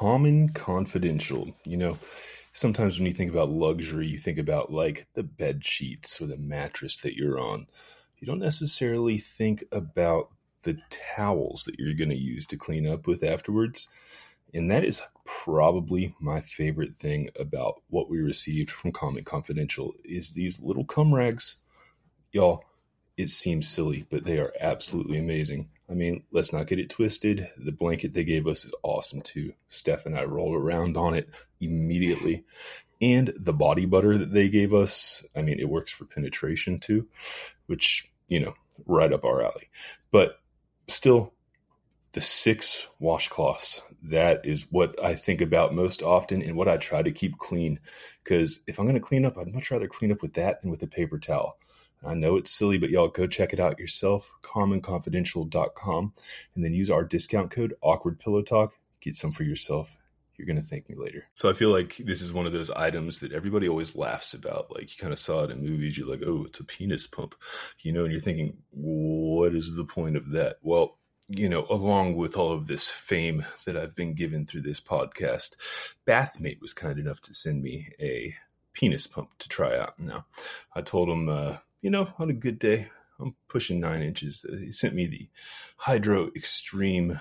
Common Confidential. Sometimes when you think about luxury, you think about like the bed sheets or the mattress that you're on. You don't necessarily think about the towels that you're going to use to clean up with afterwards. And that is probably my favorite thing about what we received from Common Confidential is these little cum rags. Y'all, it seems silly, but they are absolutely amazing. I mean, let's not get it twisted. The blanket they gave us is awesome too. Steph and I rolled around on it immediately. And the body butter that they gave us, I mean, it works for penetration too, which, right up our alley. But still, the 6 washcloths, that is what I think about most often and what I try to keep clean. Because if I'm going to clean up, I'd much rather clean up with that than with a paper towel. I know it's silly, but y'all go check it out yourself, commonconfidential.com, and then use our discount code, AwkwardPillowTalk. Get some for yourself. You're going to thank me later. So I feel like this is one of those items that everybody always laughs about. Like, you kind of saw it in movies. You're like, oh, it's a penis pump, and you're thinking, what is the point of that? Well, along with all of this fame that I've been given through this podcast, Bathmate was kind enough to send me a penis pump to try out. Now, I told him, on a good day, I'm pushing 9 inches. He sent me the Hydro Extreme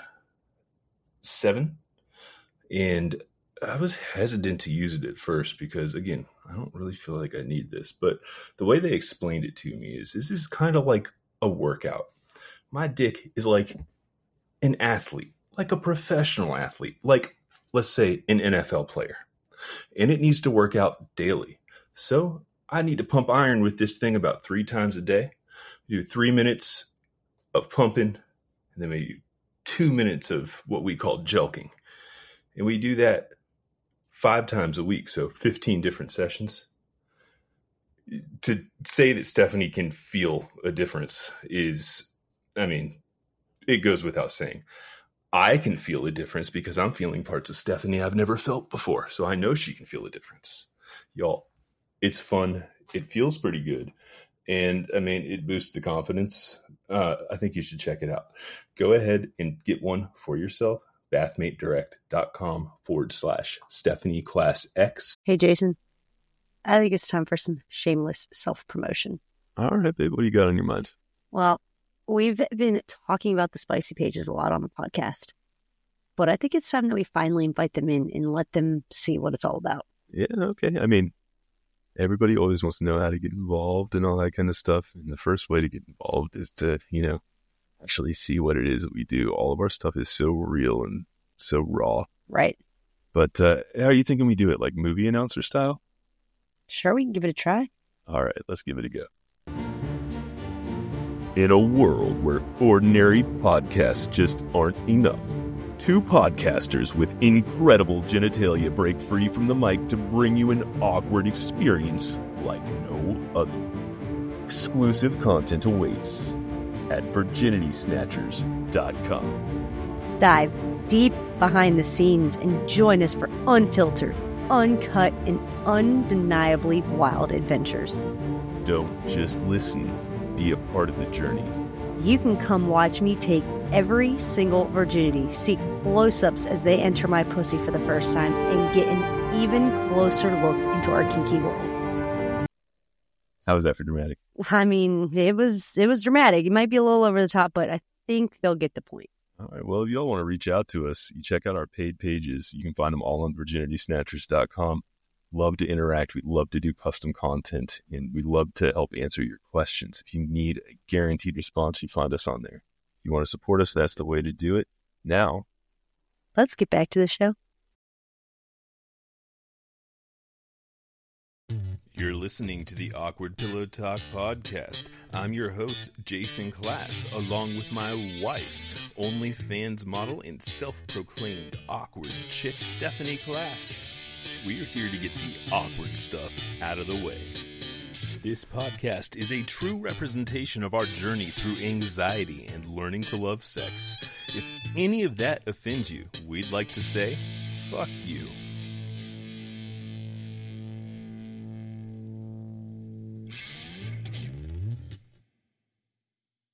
7, and I was hesitant to use it at first because, again, I don't really feel like I need this. But the way they explained it to me is this is kind of like a workout. My dick is like an athlete, like a professional athlete, like, let's say, an NFL player. And it needs to work out daily. So I need to pump iron with this thing about 3 times a day. Do 3 minutes of pumping, and then maybe 2 minutes of what we call jelking. And we do that 5 times a week, so 15 different sessions. To say that Stephanie can feel a difference is, it goes without saying. I can feel a difference because I'm feeling parts of Stephanie I've never felt before, so I know she can feel a difference. Y'all, it's fun. It feels pretty good. And it boosts the confidence. I think you should check it out. Go ahead and get one for yourself. BathmateDirect.com/Stephanie Class X. Hey, Jason. I think it's time for some shameless self-promotion. All right, babe. What do you got on your mind? Well, we've been talking about the spicy pages a lot on the podcast, but I think it's time that we finally invite them in and let them see what it's all about. Yeah, okay. Everybody always wants to know how to get involved and all that kind of stuff. And the first way to get involved is to, actually see what it is that we do. All of our stuff is so real and so raw. Right. But how are you thinking we do it? Like movie announcer style? Sure, we can give it a try. All right, let's give it a go. In a world where ordinary podcasts just aren't enough, 2 podcasters with incredible genitalia break free from the mic to bring you an awkward experience like no other. Exclusive content awaits at virginitysnatchers.com. Dive deep behind the scenes and join us for unfiltered, uncut, and undeniably wild adventures. Don't just listen, be a part of the journey. You can come watch me take every single virginity, see close-ups as they enter my pussy for the first time, and get an even closer look into our kinky world. How was that for dramatic? It was dramatic. It might be a little over the top, but I think they'll get the point. All right. Well, if y'all want to reach out to us, you check out our paid pages. You can find them all on virginitysnatchers.com. Love to interact. We love to do custom content, and we love to help answer your questions. If you need a guaranteed response, you find us on there. If you want to support us, that's the way to do it. Now, let's get back to the show. You're listening to the Awkward Pillow Talk podcast. I'm your host, Jason Class, along with my wife, OnlyFans model and self-proclaimed awkward chick, Stephanie Class. We are here to get the awkward stuff out of the way. This podcast is a true representation of our journey through anxiety and learning to love sex. If any of that offends you, we'd like to say, fuck you.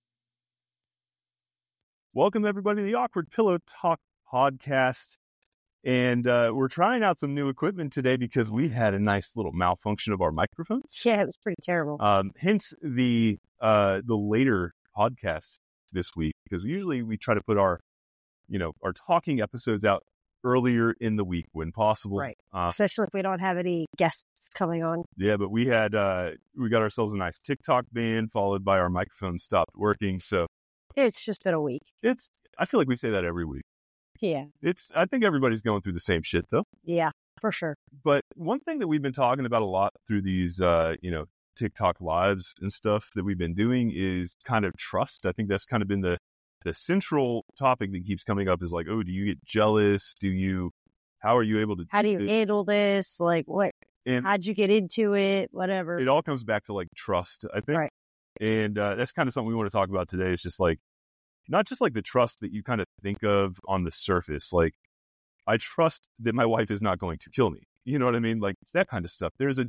welcome everybody to the Awkward Pillow Talk podcast. And we're trying out some new equipment today because we had a nice little malfunction of our microphones. Yeah, it was pretty terrible. Hence the later podcast this week, because usually we try to put our talking episodes out earlier in the week when possible. Right. Especially if we don't have any guests coming on. Yeah, but we got ourselves a nice TikTok ban followed by our microphone stopped working. So it's just been a week. I feel like we say that every week. Yeah. I think everybody's going through the same shit though. Yeah, for sure. But one thing that we've been talking about a lot through these, TikTok lives and stuff that we've been doing is kind of trust. I think that's kind of been the central topic that keeps coming up is like, oh, do you get jealous? How are you able to, how do you handle this? Like what, how'd you get into it? Whatever. It all comes back to like trust, I think. Right. And that's kind of something we want to talk about today. It's just like, not just like the trust that you kind of think of on the surface. Like, I trust that my wife is not going to kill me. You know what I mean? Like that kind of stuff. There's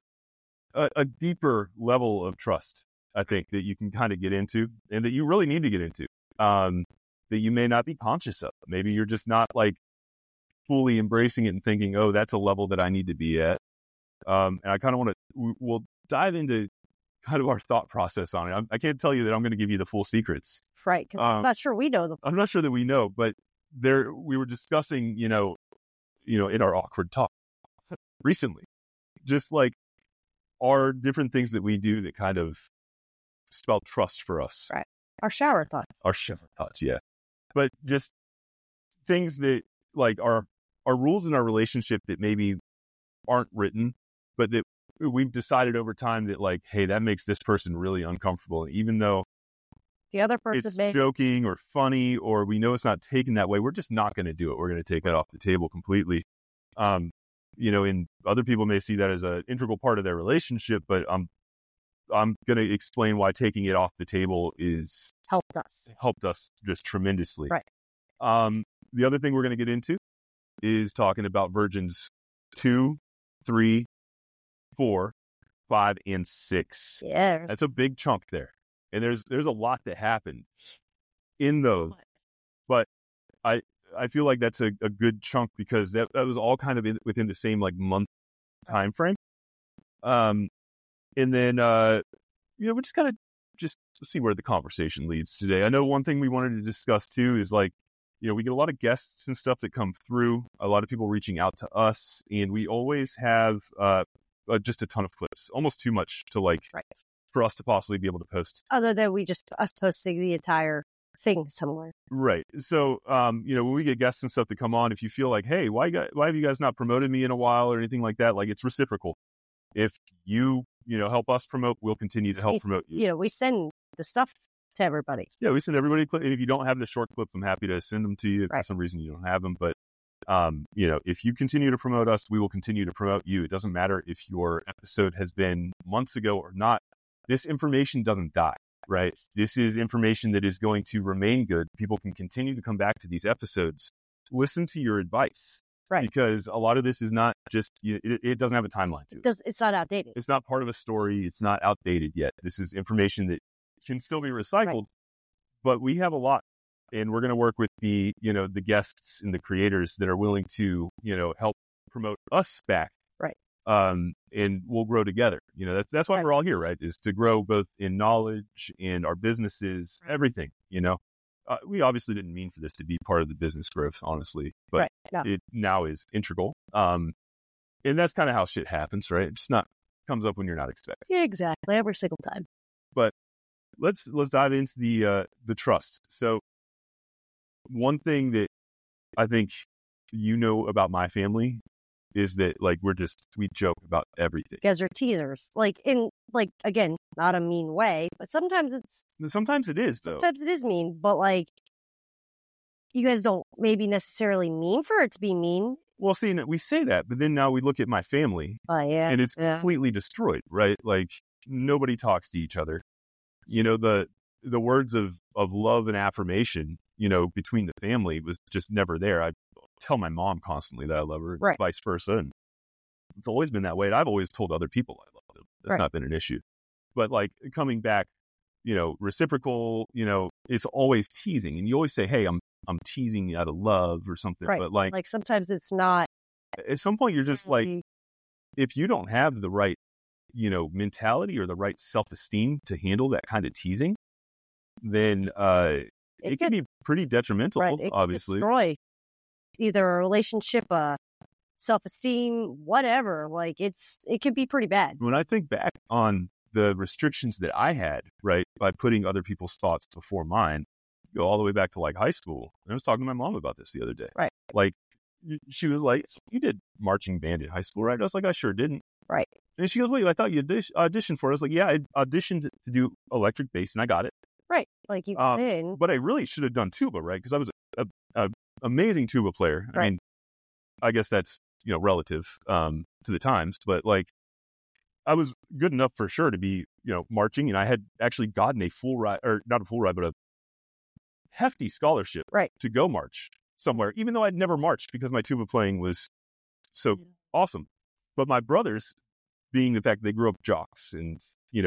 a deeper level of trust, I think, that you can kind of get into and that you really need to get into, that you may not be conscious of. Maybe you're just not like fully embracing it and thinking, oh, that's a level that I need to be at. And I kind of we'll dive into kind of our thought process on it. I can't tell you that I'm going to give you the full secrets. Right. Cause I'm not sure we know them. I'm not sure that we know, but we were discussing, in our awkward talk recently, just like are different things that we do that kind of spell trust for us. Right. Our shower thoughts. Yeah. But just things that like are rules in our relationship that maybe aren't written, but that we've decided over time that like, hey, that makes this person really uncomfortable. Even though the other person it's joking or funny, or we know it's not taken that way, we're just not going to do it. We're going to take that off the table completely. And other people may see that as an integral part of their relationship, but I'm going to explain why taking it off the table is helped us just tremendously. Right. The other thing we're going to get into is talking about virgins 2, 3, 4, 5, and 6. Yeah. That's a big chunk there. And there's a lot that happened in those. But I feel like that's a good chunk because that was all kind of within the same like month time frame. And then we just kind of just see where the conversation leads today. I know one thing we wanted to discuss too is like, we get a lot of guests and stuff that come through, a lot of people reaching out to us, and we always have just a ton of clips, almost too much to like for us to possibly be able to post. Other than us posting the entire thing somewhere. Right. So, when we get guests and stuff that come on, if you feel like, hey, why have you guys not promoted me in a while or anything like that? Like it's reciprocal. If you help us promote, we'll continue to help promote you. We send the stuff to everybody. Yeah, we send everybody clips. And if you don't have the short clips, I'm happy to send them to you if for some reason you don't have them. But, if you continue to promote us, we will continue to promote you. It doesn't matter if your episode has been months ago or not. This information doesn't die, right? This is information that is going to remain good. People can continue to come back to these episodes, listen to your advice. Right. Because a lot of this is not just, it doesn't have a timeline to it. It's not outdated. It's not part of a story. It's not outdated yet. This is information that can still be recycled, but we have a lot, and we're going to work with the guests and the creators that are willing to, help promote us back. Right. And we'll grow together. That's why we're all here, right? Is to grow both in knowledge and our businesses, everything, we obviously didn't mean for this to be part of the business growth, honestly, but it now is integral. And that's kind of how shit happens, right? It just comes up when you're not expecting. Yeah, exactly. Every single time. But let's dive into the trust. So one thing that I think about my family is that like we joke about everything. You guys are teasers. Again, not a mean way, but sometimes it is though. Sometimes it is mean, but like you guys don't maybe necessarily mean for it to be mean. Well, see, we say that, but then now we look at my family and it's completely destroyed, right? Like nobody talks to each other. The words of love and affirmation, between the family was just never there. I tell my mom constantly that I love her, vice versa. And it's always been that way. And I've always told other people I love them. That's not been an issue. But like coming back, reciprocal, it's always teasing. And you always say, hey, I'm I'm teasing out of love or something. Right. But like sometimes it's not. At some point, you're just like, if you don't have the right, mentality or the right self-esteem to handle that kind of teasing, then it can be pretty detrimental, it obviously. Can destroy either a relationship, self-esteem, whatever. Like it can be pretty bad. When I think back on the restrictions that I had, right, by putting other people's thoughts before mine, go all the way back to like high school. And I was talking to my mom about this the other day. Right. Like, she was like, "You did marching band in high school, right?" I was like, "I sure didn't." Right. And she goes, "Wait, I thought you auditioned for it." I was like, "Yeah, I auditioned to do electric bass and I got it." Right. Like you got in. But I really should have done tuba, right? Because I was a amazing tuba player. Right. I mean, I guess that's, relative to the times, but like I was good enough for sure to be, marching, and I had actually gotten a full ride, or not a full ride, but a hefty scholarship to go march somewhere, even though I'd never marched because my tuba playing was so awesome. But my brothers, being the fact they grew up jocks and,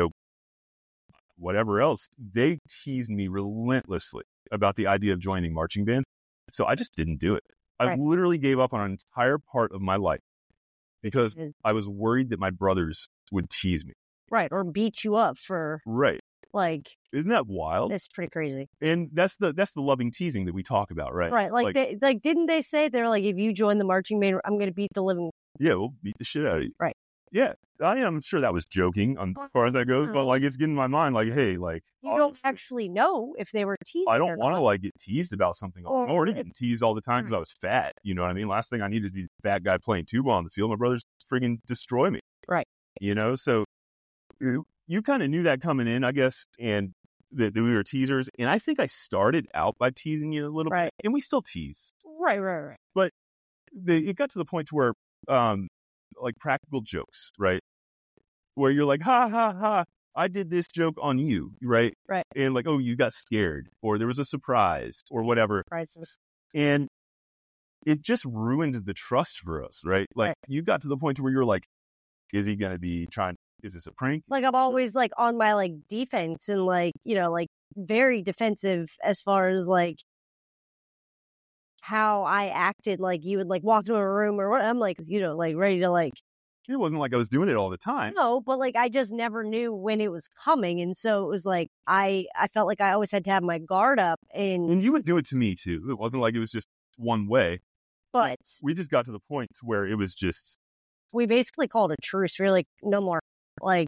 whatever else, they teased me relentlessly about the idea of joining marching band. So I just didn't do it. I literally gave up on an entire part of my life because I was worried that my brothers would tease me. Right. Or beat you up for. Right. Like, isn't that wild? It's pretty crazy. And that's the loving teasing that we talk about, right? Right. Like didn't they say they're like, if you join the marching band, I'm going to beat the living. Yeah, we'll beat the shit out of you. Right. Yeah, I'm sure that was joking as far as that goes, but like it's getting in my mind, like, hey, like you don't actually know if they were teased. I don't want to like get teased about something. I'm already getting teased all the time because I was fat. You know what I mean? Last thing I needed to be a fat guy playing tuba on the field. My brothers friggin' destroy me. Right. So you kind of knew that coming in, I guess, and that we were teasers. And I think I started out by teasing you a little bit, and we still tease. Right. But it got to the point to where, like practical jokes, right? Where you're like, ha, ha, ha, I did this joke on you, right? Right. And like, oh, you got scared, or there was a surprise, or whatever. Surprises. And it just ruined the trust for us, right? Like, you got to the point where you're like, is he going to be is this a prank? Like, I'm always like on my like defense and like, like very defensive as far as like how I acted. Like you would like walk into a room or what, I'm like, like ready to like. It wasn't like I was doing it all the time. No, but like I just never knew when it was coming, and so it was like I felt like I always had to have my guard up. And you would do it to me too. It wasn't like it was just one way. But we just got to the point where it was just. We basically called a truce. We were like, no more. Like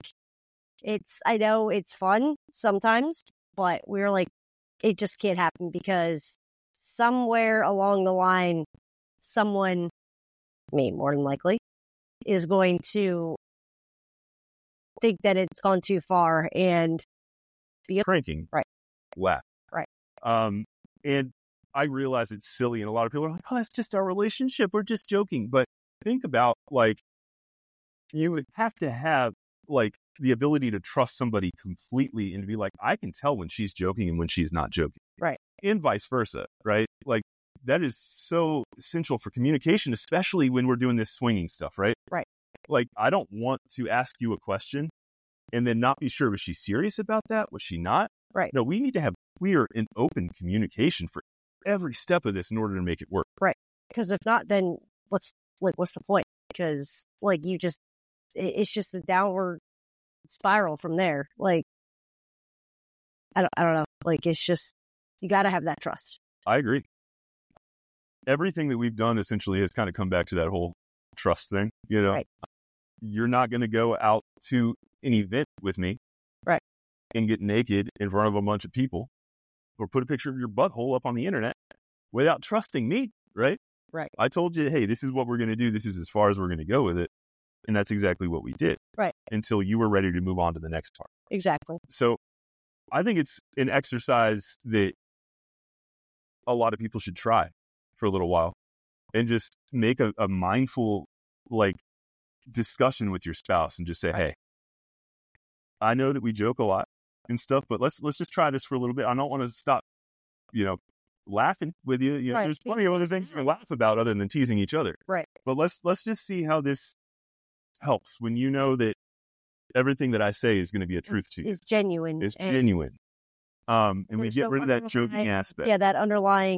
I know it's fun sometimes, but we were like, it just can't happen because somewhere along the line, someone, me more than likely, is going to think that it's gone too far and be pranking. Right. Wow. Right. And I realize it's silly, and a lot of people are like, oh, that's just our relationship. We're just joking. But think about, like, you would have to have, like, the ability to trust somebody completely and to be like, I can tell when she's joking and when she's not joking. Right. And vice versa, right? Like, that is so essential for communication, especially when we're doing this swinging stuff, right? Right. Like, I don't want to ask you a question and then not be sure, was she serious about that? Was she not? Right. No, we need to have clear and open communication for every step of this in order to make it work. Right. Because if not, then what's the point? Because like it's just a downward spiral from there. Like, I don't know. Like, it's just, you got to have that trust. I agree. Everything that we've done essentially has kind of come back to that whole trust thing. Right. You're not going to go out to an event with me, right, and get naked in front of a bunch of people, or put a picture of your butthole up on the internet without trusting me, right? Right. I told you, hey, this is what we're going to do. This is as far as we're going to go with it. And that's exactly what we did. Right. Until you were ready to move on to the next part. Exactly. So I think it's an exercise that a lot of people should try for a little while and just make a mindful, like, discussion with your spouse and just say, hey, I know that we joke a lot and stuff, but let's just try this for a little bit. I don't want to stop, laughing with you. Right. There's plenty of other things you can laugh about other than teasing each other. Right. But let's just see how this helps when you know that everything that I say is going to be a truth to you. It's genuine. It's genuine. And we get rid of that joking aspect. Yeah, that underlying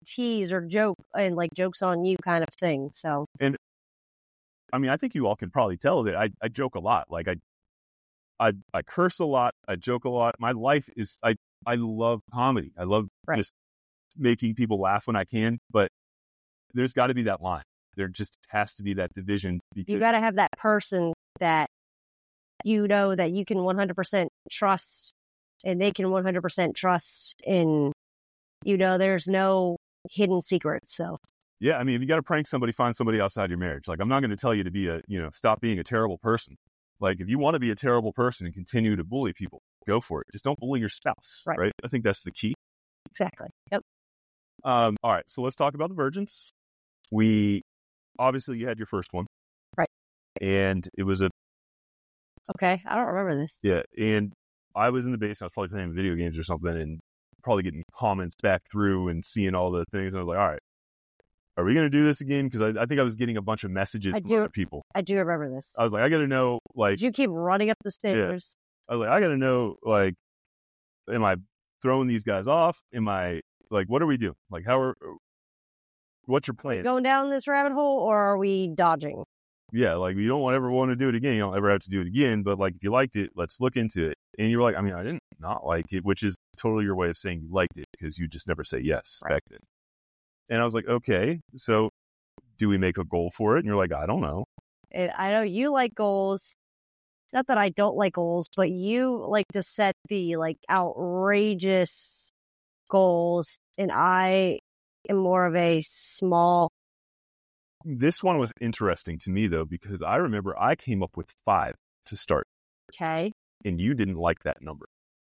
tease or joke and like jokes on you kind of thing. So, and I mean, I think you all can probably tell that I joke a lot. Like I curse a lot. I joke a lot. My life is, I love comedy. I love just making people laugh when I can, but there's got to be that line. There just has to be that division. Because you got to have that person that you know that you can 100% trust and they can 100% trust in, you know, there's no hidden secrets. So, yeah, I mean, if you got to prank somebody, find somebody outside your marriage. Like, I'm not going to tell you to be stop being a terrible person. Like, if you want to be a terrible person and continue to bully people, go for it. Just don't bully your spouse, right? I think that's the key. Exactly. Yep. All right, so let's talk about the virgins. Obviously you had your first one. Right. And it was okay, I don't remember this. Yeah, and I was in the basement. I was probably playing video games or something and probably getting comments back through and seeing all the things. And I was like, all right, are we going to do this again? Because I think I was getting a bunch of messages from other people. I do remember this. I was like, I got to know, like... Did you keep running up the stairs? Yeah. I was like, I got to know, like, am I throwing these guys off? Am I, like, what are we doing? Like, what's your plan? Going down this rabbit hole, or are we dodging? Yeah, like, you don't ever want to do it again. You don't ever have to do it again. But, like, if you liked it, let's look into it. And you were like, I mean, I didn't not like it, which is totally your way of saying you liked it because you just never say yes back then. And I was like, okay, so do we make a goal for it? And you're like, I don't know. And I know you like goals. It's not that I don't like goals, but you like to set the like outrageous goals. And I am more of a small. This one was interesting to me, though, because I remember I came up with 5 to start. Okay. And you didn't like that number.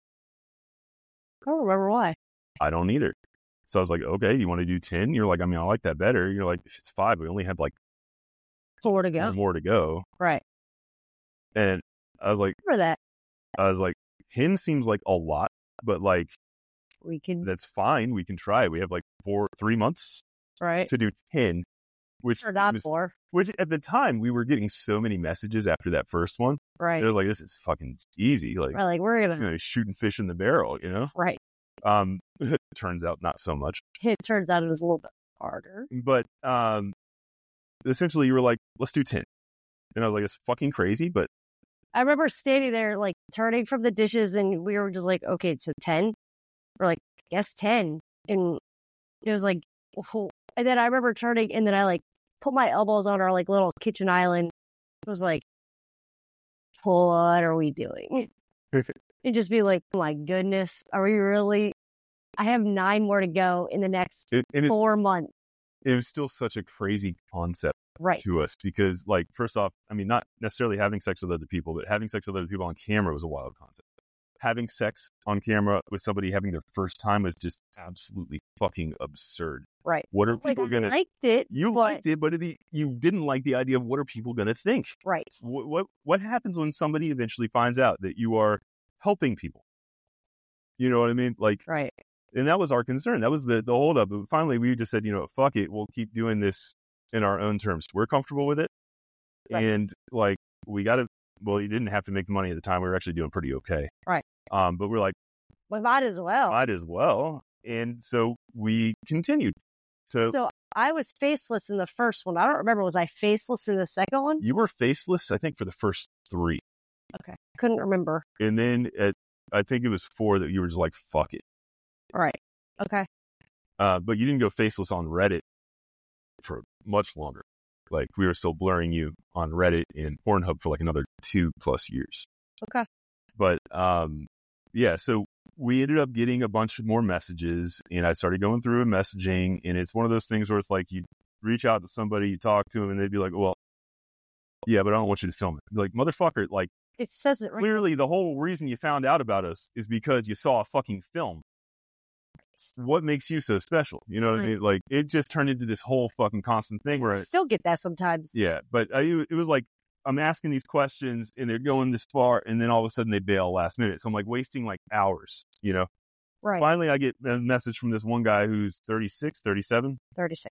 I don't remember why. I don't either. So I was like, okay, you want to do 10? You're like, I mean, I like that better. You're like, if it's 5, we only have like 4 to go. 4 more to go. Right. And I was like, remember that. I was like, 10 seems like a lot, but like, that's fine. We can try. We have like 3 months to do 10, which or not 4. Which at the time we were getting so many messages after that first one. Right. It was like, this is fucking easy. Like, we're gonna shooting fish in the barrel, you know? Right. It turns out not so much. It turns out it was a little bit harder. But essentially you were like, let's do 10. And I was like, it's fucking crazy, but I remember standing there like turning from the dishes and we were just like, okay, so 10? We're like, yes, 10. And it was like, oh. And then I remember turning and then I like put my elbows on our like little kitchen island. It was like, what are we doing? And just be like, oh my goodness, are we really? I have 9 more to go in the next 4 months. It was still such a crazy concept to us because, like, first off, I mean, not necessarily having sex with other people, but having sex with other people on camera was a wild concept. Having sex on camera with somebody having their first time was just absolutely fucking absurd. Right. What are people going to... liked it. You liked it, but you didn't like the idea of what are people going to think. Right. What happens when somebody eventually finds out that you are helping people? You know what I mean? Like, right. And that was our concern. That was the holdup. But finally, we just said, you know, fuck it. We'll keep doing this in our own terms. We're comfortable with it. Right. And like, we got to, well, you didn't have to make the money at the time. We were actually doing pretty okay. Right. But we're like, we might as well. Might as well. And so we continued. So I was faceless in the first one. I don't remember. Was I faceless in the second one? You were faceless, I think, for the first 3. Okay. Couldn't remember. And then I think it was 4 that you were just like, fuck it. Right. Okay. But you didn't go faceless on Reddit for much longer. Like, we were still blurring you on Reddit and Pornhub for like another 2+ years. Okay. But, yeah, so we ended up getting a bunch of more messages and I started going through and messaging. And it's one of those things where it's like, you reach out to somebody, you talk to them and they'd be like, well, yeah, but I don't want you to film it. Like, motherfucker, like, it says it right. Clearly, the whole reason you found out about us is because you saw a fucking film. What makes you so special? You know what I mean? Like, it just turned into this whole fucking constant thing where I still get that sometimes. Yeah, but it was like, I'm asking these questions and they're going this far and then all of a sudden they bail last minute. So I'm like wasting like hours, you know? Right. Finally, I get a message from this one guy who's 36, 37?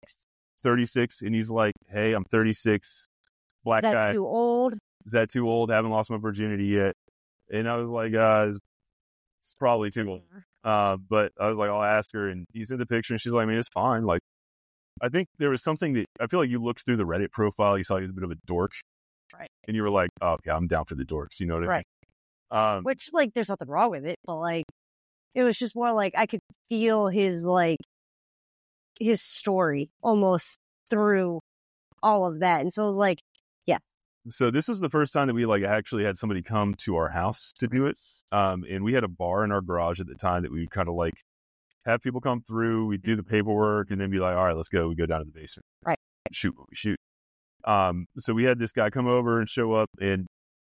36. And he's like, hey, I'm 36. Black guy. Is that too old? Is that too old? Haven't lost my virginity yet. And I was like, it's probably too old. But I was like, I'll ask her, and he sent the picture, and she's like, I mean, it's fine. Like, I think there was something that I feel like you looked through the Reddit profile, you saw he was a bit of a dork. Right. And you were like, oh, okay, I'm down for the dorks. You know what I mean? Which, like, there's nothing wrong with it, but, like, it was just more like I could feel his story almost through all of that. And so it was like, yeah. So this was the first time that we, like, actually had somebody come to our house to do it. And we had a bar in our garage at the time that we would kind of, like, have people come through, we'd do the paperwork, and then be like, all right, let's go. We go down to the basement. Right. Shoot what we shoot. So we had this guy come over and show up, and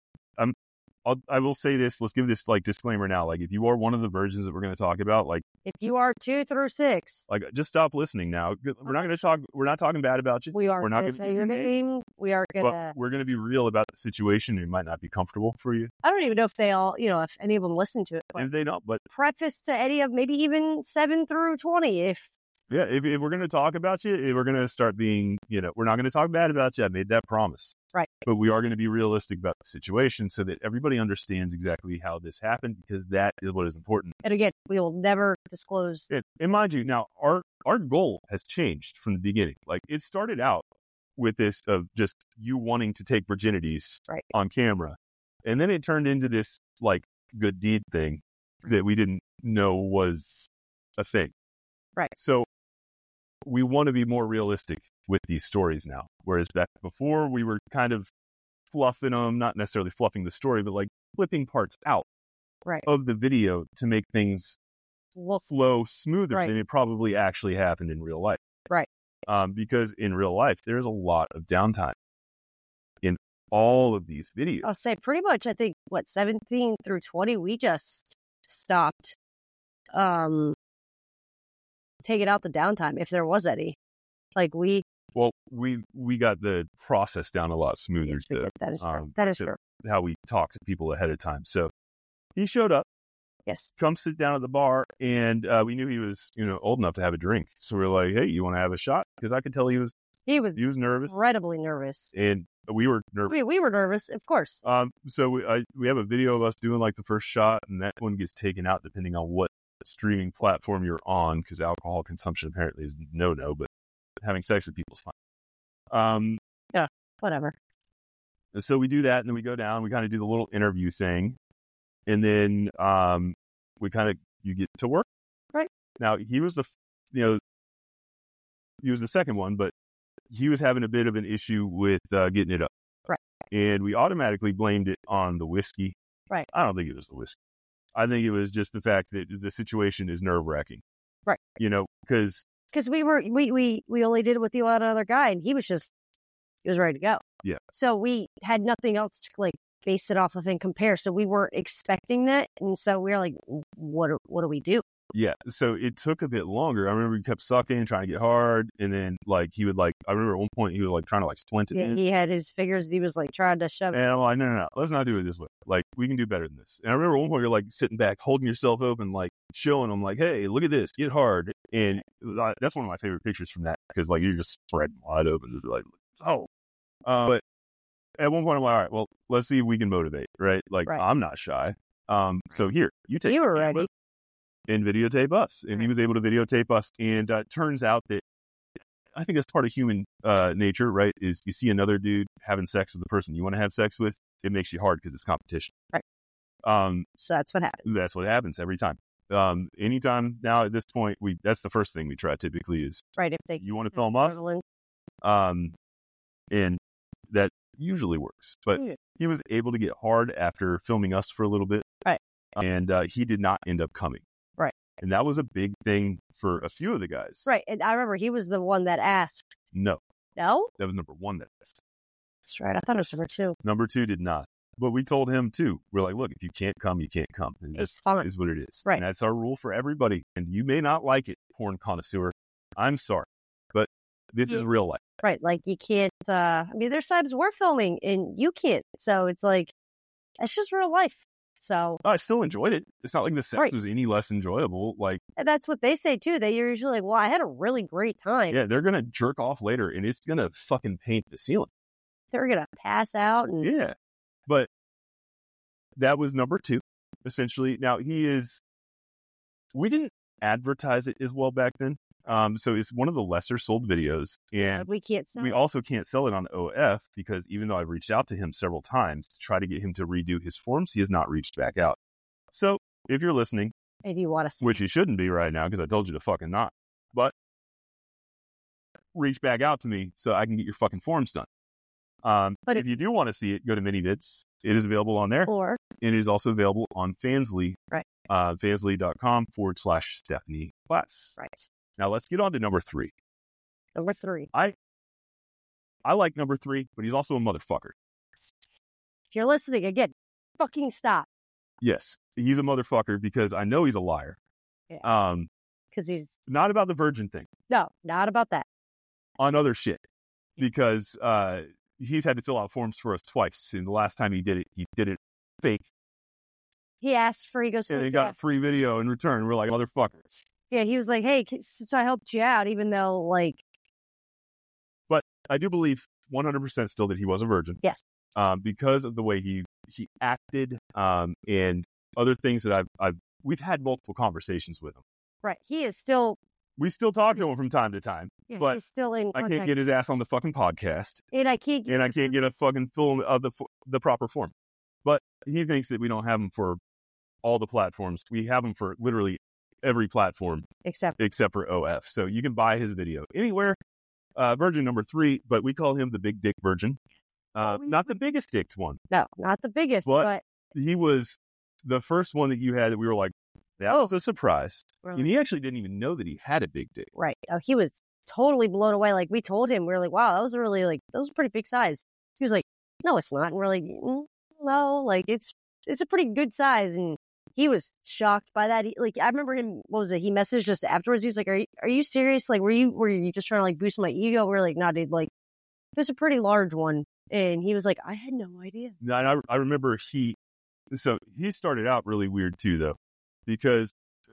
I will say this. Let's give this, like, disclaimer now. Like, if you are one of the virgins that we're going to talk about, like, if you are 2 through 6, like, just stop listening now. We're not going to talk. We're not talking bad about you. We aren't going to say your name. We are going to. We're going to be real about the situation. It might not be comfortable for you. I don't even know if they all, if any of them listen to it. If they don't, but preface to any of maybe even 7 through 20. If we're going to talk about you, if we're going to start being, we're not going to talk bad about you. I made that promise. Right. But we are going to be realistic about the situation so that everybody understands exactly how this happened, because that is what is important. And again, we will never disclose. And mind you, now our goal has changed from the beginning. Like, it started out with this of just you wanting to take virginities on camera. And then it turned into this, like, good deed thing that we didn't know was a thing. Right. So we want to be more realistic with these stories now. Whereas back before, we were kind of fluffing them, not necessarily fluffing the story, but, like, flipping parts out of the video to make things flow smoother than it probably actually happened in real life. Right. Because in real life, there's a lot of downtime in all of these videos. I'll say pretty much, I think, 17 through 20, we just stopped taking out the downtime, if there was any. Like, we got the process down a lot smoother. Yes, that is true. That is true. How we talk to people ahead of time. So he showed up. Yes. Come sit down at the bar, and we knew he was, old enough to have a drink. So we were like, "Hey, you want to have a shot?" Because I could tell he was nervous, incredibly nervous, and we were nervous. We were nervous, of course. So we have a video of us doing, like, the first shot, and that one gets taken out depending on what streaming platform you're on, because alcohol consumption apparently is no, but having sex with people is fine. Yeah, whatever. So we do that, and then we go down. We kind of do the little interview thing, and then you get to work. Right. Now, he was the second one, but he was having a bit of an issue with getting it up. Right. And we automatically blamed it on the whiskey. Right. I don't think it was the whiskey. I think it was just the fact that the situation is nerve-wracking. Right. Because we only did it with the other guy, and he was ready to go. Yeah. So we had nothing else to, like, base it off of and compare. So we weren't expecting that, and so we were like, what do we do? Yeah. So it took a bit longer. I remember he kept sucking, trying to get hard, and then, like, he would, like, I remember at one point he was, like, trying to, like, splint it in. He had his fingers. He was, like, trying to shove it. And I'm like, no, let's not do it this way. Like, we can do better than this. And I remember at one point you're, like, sitting back, holding yourself open, like, showing them, like, hey, look at this, get hard. And that's one of my favorite pictures from that, because, like, you're just spread wide open, just like, oh. But at one point I'm like, all right, well, let's see if we can motivate, right? Like, I'm not shy. So here, you were ready. And videotape us. And he was able to videotape us. And turns out that I think that's part of human nature, right? Is you see another dude having sex with the person you want to have sex with, it makes you hard because it's competition. Right. So that's what happens. That's what happens every time. Anytime now at this point, that's the first thing we try typically is, if you want to film us. And that usually works. But he was able to get hard after filming us for a little bit. Right. And he did not end up coming. Right. And that was a big thing for a few of the guys. Right. And I remember he was the one that asked. No? That was number one that asked. That's right. I thought it was number 2. Number 2 did not. But we told him too. We're like, look, if you can't come, you can't come. And it's fine. Is what it is. Right. And that's our rule for everybody. And you may not like it, porn connoisseur. I'm sorry. But this is real life. Right. Like, you can't, there's times we're filming and you can't. So it's like, that's just real life. So I still enjoyed it. It's not like the sex was any less enjoyable. Like, and that's what they say too. They're usually like, well, I had a really great time. Yeah, they're going to jerk off later and it's going to fucking paint the ceiling. They're going to pass out. And... Yeah. But that was number 2, essentially. Now, he is we didn't advertise it as well back then. So it's one of the lesser sold videos, and we also can't sell it on OF because even though I've reached out to him several times to try to get him to redo his forms, he has not reached back out. So if you're listening, and you want to, which you shouldn't be right now because I told you to fucking not, but reach back out to me so I can get your fucking forms done. But if you do want to see it, go to MiniVids. It is available on there. Or it is also available on Fansly. Right. Fansly.com/Stephanie Class. Right. Now let's get on to number 3. Number 3. I like number 3, but he's also a motherfucker. If you're listening, again, fucking stop. Yes, he's a motherfucker because I know he's a liar. Yeah. Because he's not about the virgin thing. No, not about that. On other shit. Because he's had to fill out forms for us twice. And the last time he did it fake. He asked for, he goes, and he got a free video in return. We're like, motherfuckers. Yeah, he was like, hey, since I helped you out, even though, like. But I do believe 100% still that he was a virgin. Yes. Because of the way he acted and other things that we've had multiple conversations with him. Right. He is still. We still talk to him from time to time. Yeah, but he's still in contact. I can't get his ass on the fucking podcast. And I can't get a fucking film of the proper form. But he thinks that we don't have him for all the platforms. We have him for literally every platform except for OF. So you can buy his video anywhere. Virgin number 3, but we call him the Big Dick Virgin. Not the biggest dicked one. No, not the biggest, but he was the first one that you had that we were like, that was a surprise. And he actually didn't even know that he had a big dick. Right. Oh, he was totally blown away. Like, we told him, we were like, wow, that was a pretty big size. He was like, no, it's not. And we're like, no, like, it's a pretty good size. And he was shocked by that. I remember him, he messaged us afterwards. He's like, are you serious? Like, were you just trying to, like, boost my ego? We're like, nah, dude, like, it was a pretty large one. And he was like, I had no idea. And I remember he started out really weird too, though. Because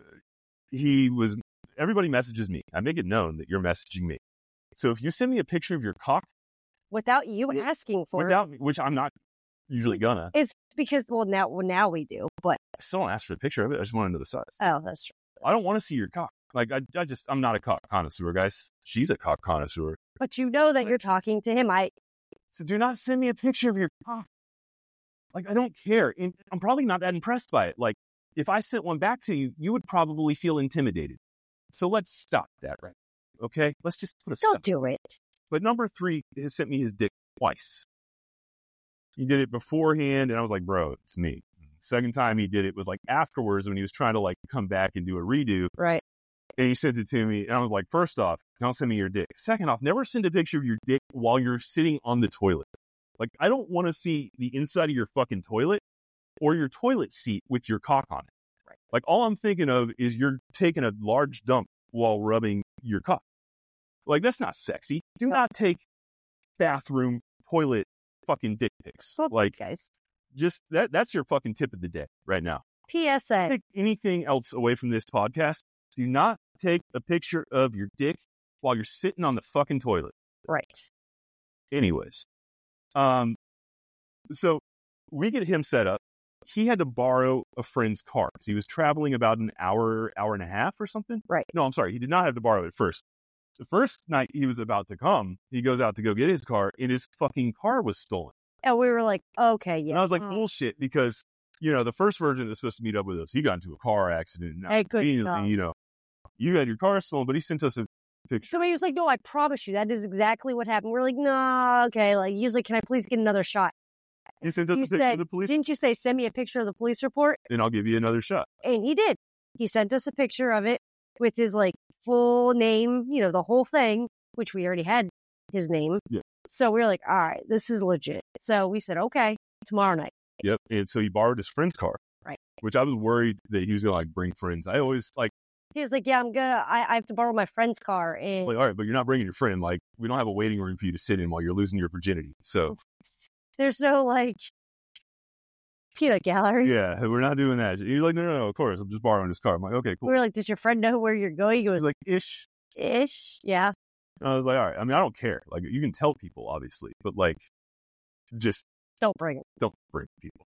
everybody messages me. I make it known that you're messaging me. So if you send me a picture of your cock. Without you asking for it. Which I'm not usually gonna. It's because, now we do, but. I still don't ask for a picture of it. I just want to know the size. Oh, that's true. I don't want to see your cock. Like, I'm not a cock connoisseur, guys. She's a cock connoisseur. But you know that you're talking to him. So do not send me a picture of your cock. Like, I don't care. And I'm probably not that impressed by it. Like, if I sent one back to you, you would probably feel intimidated. So let's stop that, right? Okay? Let's just put a stop. Don't do it. But number 3 has sent me his dick twice. He did it beforehand, and I was like, bro, it's me. Second time he did it was like afterwards when he was trying to like come back and do a redo. Right. And he sent it to me, and I was like, first off, don't send me your dick. Second off, never send a picture of your dick while you're sitting on the toilet. Like, I don't want to see the inside of your fucking toilet or your toilet seat with your cock on it. Right. Like, all I'm thinking of is you're taking a large dump while rubbing your cock. Like, that's not sexy. Do not take bathroom, toilet, fucking dick pics. Like, guys. Just that's your fucking tip of the day right now. PSA. Take anything else away from this podcast. Do not take a picture of your dick while you're sitting on the fucking toilet. Right. Anyways. So we get him set up. He had to borrow a friend's car because he was traveling about an hour and a half or something. Right. No, I'm sorry. He did not have to borrow it first. The first night he was about to come, he goes out to go get his car, and his fucking car was stolen. And we were like, okay, yeah. And I was like, bullshit, because, the first virgin that's supposed to meet up with us, he got into a car accident. And immediately, you had your car stolen, but he sent us a picture. So he was like, no, I promise you, that is exactly what happened. We're like, no, okay. Like, he was like, can I please get another shot? He sent us a picture of the police. Didn't you say, send me a picture of the police report? And I'll give you another shot. And he did. He sent us a picture of it with his, like, full name, the whole thing, which we already had his name. Yeah. So we were like, all right, this is legit. So we said, okay, tomorrow night. Yep. And so he borrowed his friend's car. Right. Which I was worried that he was going to, like, bring friends. I always, like... He was like, yeah, I have to borrow my friend's car. And like, all right, but you're not bringing your friend. Like, we don't have a waiting room for you to sit in while you're losing your virginity. So... There's no, like, peanut gallery. Yeah, we're not doing that. He's like, no, of course. I'm just borrowing his car. I'm like, okay, cool. We were like, does your friend know where you're going? He was like, ish. Yeah. And I was like, all right. I mean, I don't care. Like, you can tell people, obviously. But, like, just... Don't bring people.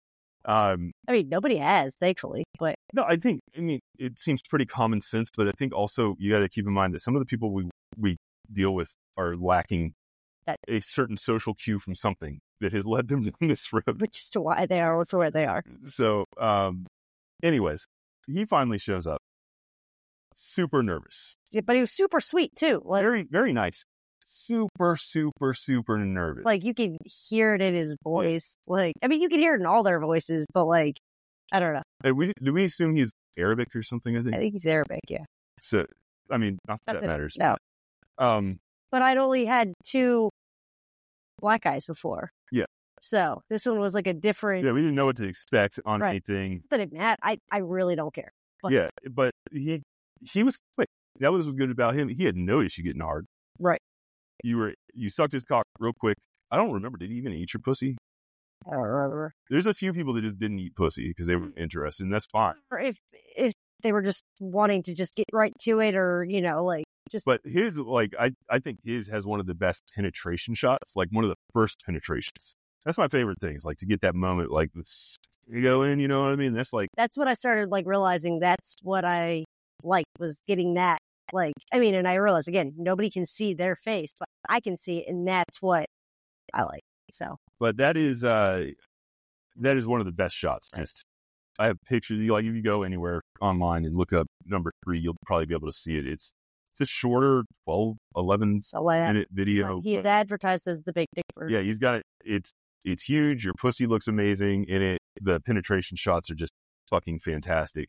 I mean, nobody has, thankfully, but no, I mean, it seems pretty common sense, but I think also you got to keep in mind that some of the people we deal with are lacking a certain social cue from something that has led them down this road. Which is why they are where they are. So, anyways, he finally shows up. Super nervous. Yeah, but he was super sweet too. Like, very, very nice. Super, super, super nervous. Like, you can hear it in his voice. Like, I mean, you can hear it in all their voices, but like, I don't know. And do we assume he's Arabic or something? I think he's Arabic, yeah. So, I mean, not that matters. No. But I'd only had 2 black guys before. Yeah. So this one was like a different. Yeah, we didn't know what to expect on anything. But Matt, I really don't care. But... Yeah, but he was quick. That was good about him. He had no issue getting hard. Right. You sucked his cock real quick. I don't remember. Did he even eat your pussy? I don't remember. There's a few people that just didn't eat pussy because they were interested, and that's fine. Or if they were just wanting to just get right to it, or like just. But his, like, I think his has one of the best penetration shots. Like one of the first penetrations. That's my favorite thing. Is like to get that moment, like this, you go in. You know what I mean? That's what I started like realizing. That's what I liked, was getting that. Like, I mean, and I realized again, nobody can see their face, but I can see it, and that's what I like. So, but that is one of the best shots. Right. Just, I have pictures. Like, if you go anywhere online and look up number 3, you'll probably be able to see it. It's a shorter 12, 11 minute video. He's advertised as the big dick version. Yeah, he's got it. It's huge. Your pussy looks amazing in it. The penetration shots are just fucking fantastic.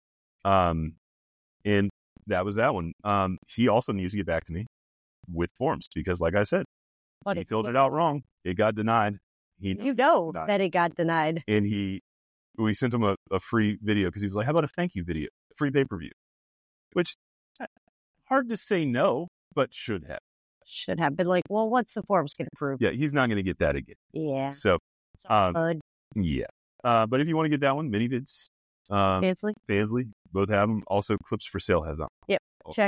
And that was that one. He also needs to get back to me with forms because, like I said, he filled it out wrong. It got denied. That it got denied. And we sent him a free video because he was like, how about a thank you video? Free pay-per-view. Which, hard to say no, but should have. Should have been like, well, what's the forms going to prove? Yeah, he's not going to get that again. Yeah. So, yeah. But if you want to get that one, Minivids. Fansley, both have them. Also, Clips for Sale has them. Yep. Check,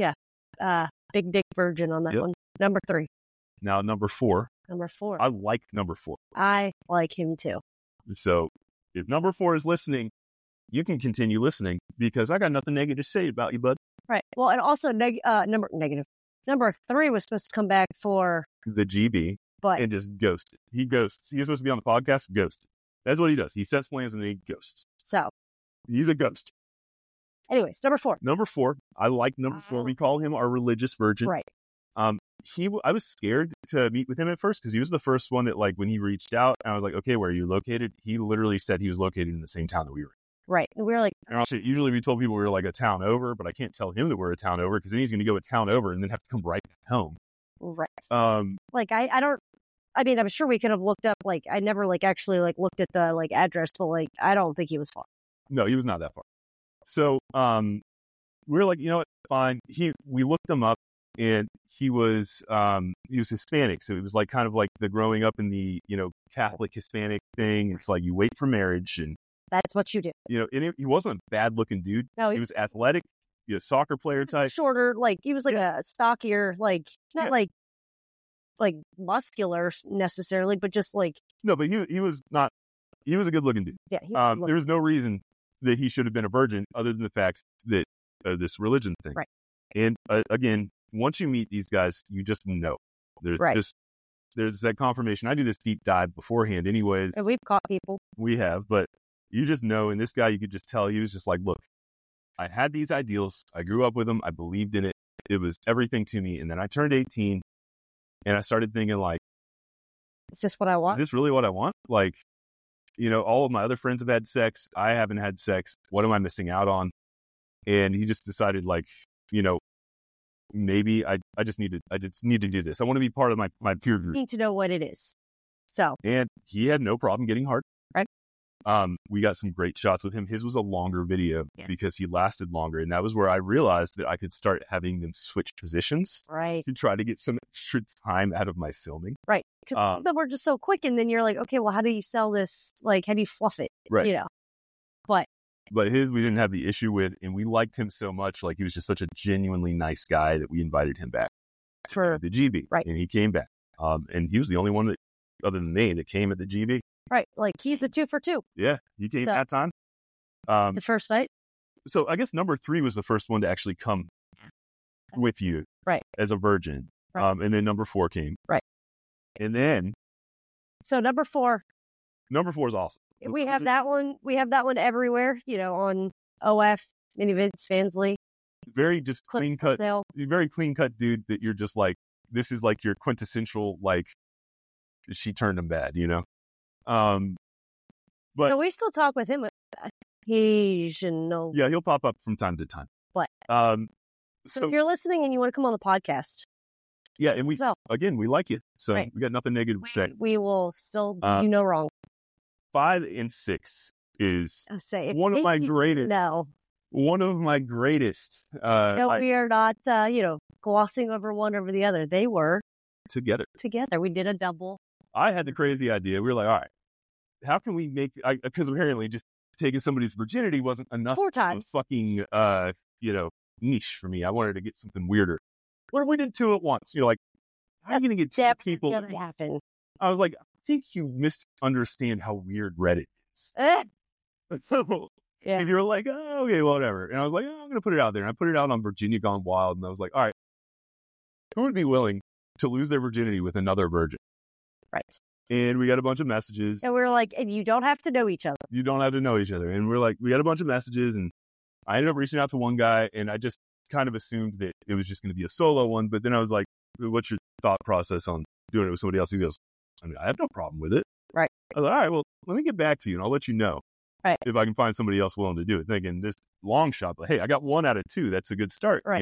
Big Dick Virgin on that one. Number 3. Now, number 4. I like number 4. I like him too. So, if number 4 is listening, you can continue listening because I got nothing negative to say about you, bud. Right. Well, and also negative. Number 3 was supposed to come back for the GB, but and just ghosted. He ghosts. He was supposed to be on the podcast, ghosted. That's what he does. He sets plans and then he ghosts. So he's a ghost. Anyways, number 4. Number 4. I like number 4. We call him our religious virgin. Right. I was scared to meet with him at first because he was the first one that, like, when he reached out, and I was like, okay, where are you located? He literally said he was located in the same town that we were in. Right. And we were like, and also, usually we told people we were like a town over, but I can't tell him that we're a town over because then he's going to go a town over and then have to come right home. Right. Like I mean, I'm sure we could have looked up, like, I never like actually like looked at the like address, but like, I don't think he was far. No, he was not that far. So, we were like, you know what? Fine. We looked him up and he was Hispanic. So it was like kind of like the growing up in the, Catholic Hispanic thing. It's like you wait for marriage and that's what you do. And he wasn't a bad looking dude. No, he was athletic, soccer player type. Shorter, like he was like a stockier, like not like muscular necessarily, but just like. No, but he was not. He was a good looking dude. Yeah. There was no reason that he should have been a virgin other than the fact that this religion thing. Right. And again, once you meet these guys, you just know. There's that confirmation. I do this deep dive beforehand anyways. And we've caught people. We have, but you just know. And this guy, you could just tell he was just like, look, I had these ideals. I grew up with them. I believed in it. It was everything to me. And then I turned 18 and I started thinking like, is this what I want? Is this really what I want? Like, all of my other friends have had sex. I haven't had sex. What am I missing out on? And he just decided like, maybe I just need to do this. I want to be part of my peer group. I need to know what it is. So. And he had no problem getting hard. Right. We got some great shots with him. His was a longer video because he lasted longer. And that was where I realized that I could start having them switch positions. Right. To try to get some extra time out of my filming. Right. Because then we're just so quick. And then you're like, okay, well, how do you sell this? Like, how do you fluff it? Right. But his, we didn't have the issue with, and we liked him so much. Like, he was just such a genuinely nice guy that we invited him back for the GB. Right. And he came back. And he was the only one that, other than me, that came at the GB. Right. Like, he's a 2 for 2. Yeah, he came that time. The first night. So I guess number 3 was the first one to actually come with you, right, as a virgin. Right. And then number 4 came. Right. And then. So number 4. Number 4 is awesome. We have that one. We have that one everywhere. On OF, Minivids, Fansly. Very just clean cut. Very clean cut dude that you're just like, this is like your quintessential, like, she turned him bad, But we still talk with him occasionally. Yeah, he'll pop up from time to time. But so if you're listening and you want to come on the podcast, yeah, and we like you, so we got nothing negative to say. We will still do no wrong. 5 and 6 is one of my greatest. One of my greatest. We are not, glossing over one over the other. They were together. We did a double. I had the crazy idea. We were like, all right, how can we make? Because apparently, just taking somebody's virginity wasn't enough. 4 times. Fucking, niche for me. I wanted to get something weirder. What if we did 2 at once? How are you going to get 2 people? That's gonna happen. I was like, I think you misunderstand how weird Reddit is. Yeah. And you're like, oh, okay, whatever. And I was like, I'm going to put it out there. And I put it out on Virginia Gone Wild. And I was like, all right, who would be willing to lose their virginity with another virgin? Right. And we got a bunch of messages. And we were like, and you don't have to know each other. You don't have to know each other. And we're like, we got a bunch of messages. And I ended up reaching out to one guy. And I just kind of assumed that it was just going to be a solo one. But then I was like, what's your thought process on doing it with somebody else? He goes, I have no problem with it. Right. I was like, all right, well, let me get back to you and I'll let you know. Right. If I can find somebody else willing to do it. Thinking this long shot, but hey, I got 1 out of 2. That's a good start, right.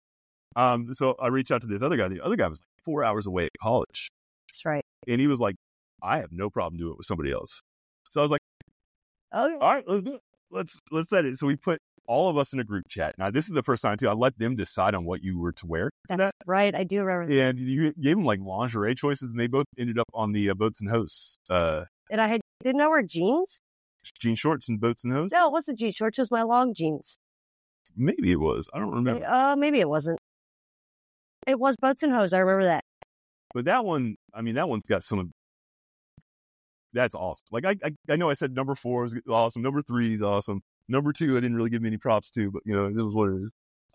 So I reached out to this other guy. The other guy was like 4 hours away at college. That's right. And he was like, I have no problem doing it with somebody else. So I was like, okay, all right, let's do it. Let's set it. So we put all of us in a group chat. Now, this is the first time, too. I let them decide on what you were to wear. That's right. I do remember that. And you gave them like lingerie choices, and they both ended up on the Boats and Hose. And I didn't I wear jeans? Jean shorts and Boats and Hose? No, it wasn't jean shorts. It was my long jeans. Maybe it was. I don't remember. Maybe it wasn't. It was Boats and Hose. I remember that. But that one, that one's got some. That's awesome. Like I know I said number 4 is awesome. Number 3 is awesome. Number 2, I didn't really give me any props to, but it was what it is.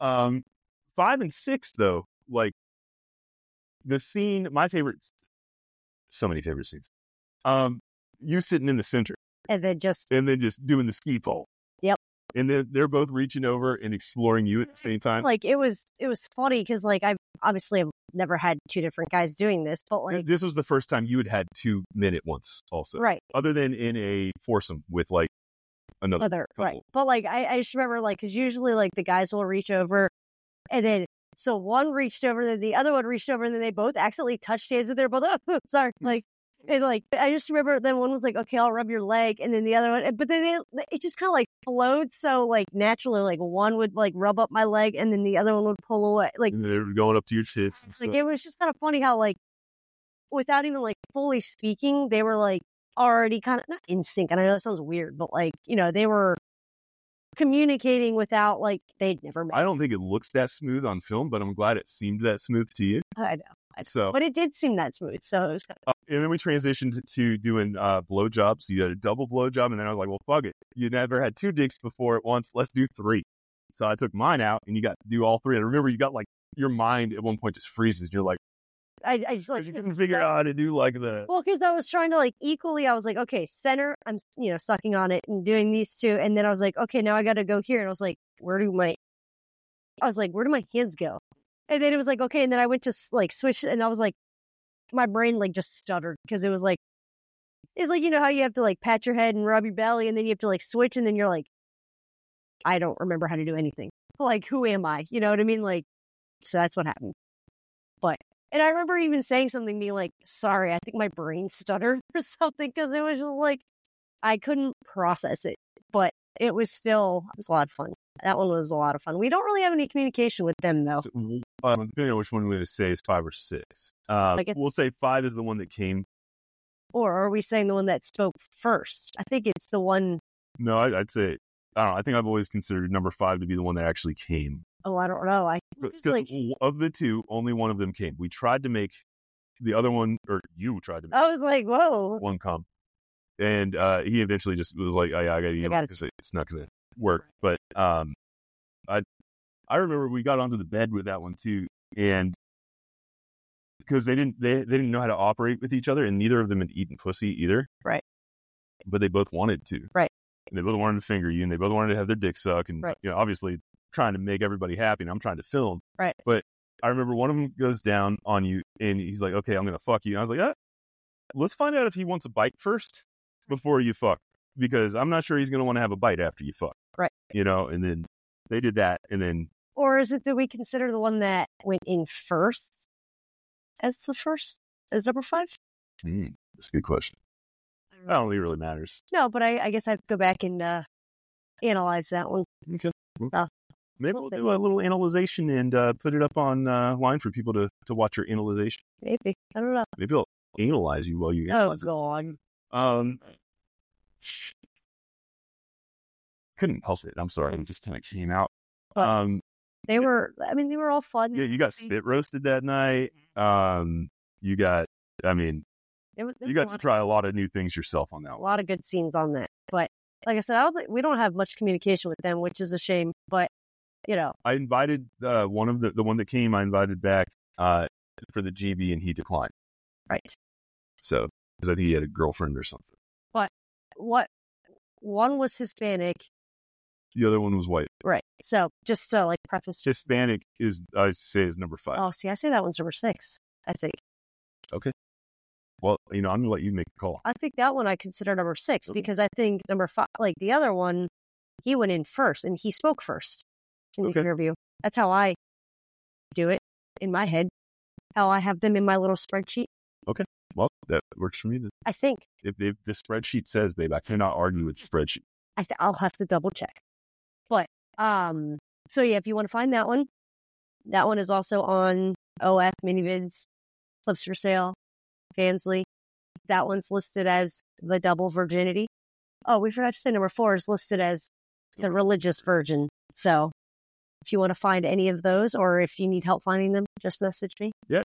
5 and 6 though, like the scene, my favorite. So many favorite scenes. You sitting in the center. And then just doing the ski pole. Yep. And then they're both reaching over and exploring you at the same time. Like it was funny because like I've never had 2 different guys doing this, but like this was the first time you had 2 men at once, also. Right. Other than in a foursome with like another couple. Right. But like I just remember like because usually like the guys will reach over, and then so one reached over, then the other one reached over, and then they both accidentally touched hands, and they're both sorry like. And like, I just remember then one was like, okay, I'll rub your leg. And then the other one, but then it just kind of like flowed. So like naturally, like one would like rub up my leg and then the other one would pull away. Like and they were going up to your tits. Like it was just kind of funny how like, without even like fully speaking, they were like already kind of not in sync. And I know that sounds weird, but like, they were communicating without like, they'd never met. I don't think it looks that smooth on film, but I'm glad it seemed that smooth to you. I know. But it did seem that smooth, so it was kind of... And then we transitioned to doing blowjobs. You had a double blowjob, and then I was like, well, fuck it. You never had 2 dicks before at once. Let's do 3. So I took mine out, and you got to do all 3. I remember you got like, your mind at one point just freezes. You're like... I just like... You couldn't figure out how to do like the... Well, because I was trying to like equally, I was like, okay, center, I'm, sucking on it and doing these 2. And then I was like, okay, now I got to go here. And I was like, where do my hands go? And then it was like, okay. And then I went to like switch and I was like, my brain like just stuttered because it was like, it's like, how you have to like pat your head and rub your belly and then you have to like switch. And then you're like, I don't remember how to do anything. Like, who am I? You know what I mean? Like, so that's what happened. And I remember even saying something, being like, sorry, I think my brain stuttered or something. Cause it was just like, I couldn't process it, but it was a lot of fun. That one was a lot of fun. We don't really have any communication with them, though. Depending on which one we're going to say is 5 or 6. We'll say 5 is the one that came. Or are we saying the one that spoke first? I think it's the one. No, I'd say, I don't know. I think I've always considered number 5 to be the one that actually came. Oh, I don't know. Of the 2, only one of them came. We tried to make the other one, or you tried to make. I was like, whoa. One come. And he eventually just was like, I got to eat it because it's not going to work. But I remember we got onto the bed with that one too, and because they didn't know how to operate with each other, and neither of them had eaten pussy either. Right. But they both wanted to. Right. And they both wanted to finger you, and they both wanted to have their dick suck, and obviously trying to make everybody happy. And I'm trying to film. Right. But I remember one of them goes down on you, and he's like, "Okay, I'm gonna fuck you." And I was like, let's find out if he wants a bite first before you fuck, because I'm not sure he's gonna want to have a bite after you fuck. Right. And then they did that, and then. Or is it that we consider the one that went in first as number 5? That's a good question. I don't think it really matters. No, but I guess I have to go back and analyze that one. Okay. Maybe we'll do a little analyzation and put it up on line for people to watch your analyzation. Maybe. I don't know. Maybe I'll analyze you while you analyze it. God. Couldn't help it. I'm sorry. It just kind of came out. They were all fun. Yeah, you got spit roasted that night. You got to try a lot of new things yourself on that one. A lot of good scenes on that. But like I said, we don't have much communication with them, which is a shame. But, I invited one of the one that came, I invited back for the GB, and he declined. Right. So, because I think he had a girlfriend or something. But one was Hispanic. The other one was white. Right. So, just to preface. Hispanic is number 5. Oh, see, I say that one's number 6, I think. Okay. Well, I'm going to let you make the call. I think that one I consider number 6 because I think number 5, the other one, he went in first and he spoke first in the interview. That's how I do it in my head, how I have them in my little spreadsheet. Okay. Well, that works for me then. I think. If the spreadsheet says, babe, I cannot argue with the spreadsheet. I'll have to double check. But, so yeah, if you want to find that one is also on OF Minivids, Clips for Sale, Fansly. That one's listed as the double virginity. Oh, we forgot to say number 4 is listed as the religious virgin. So if you want to find any of those, or if you need help finding them, just message me. Yeah.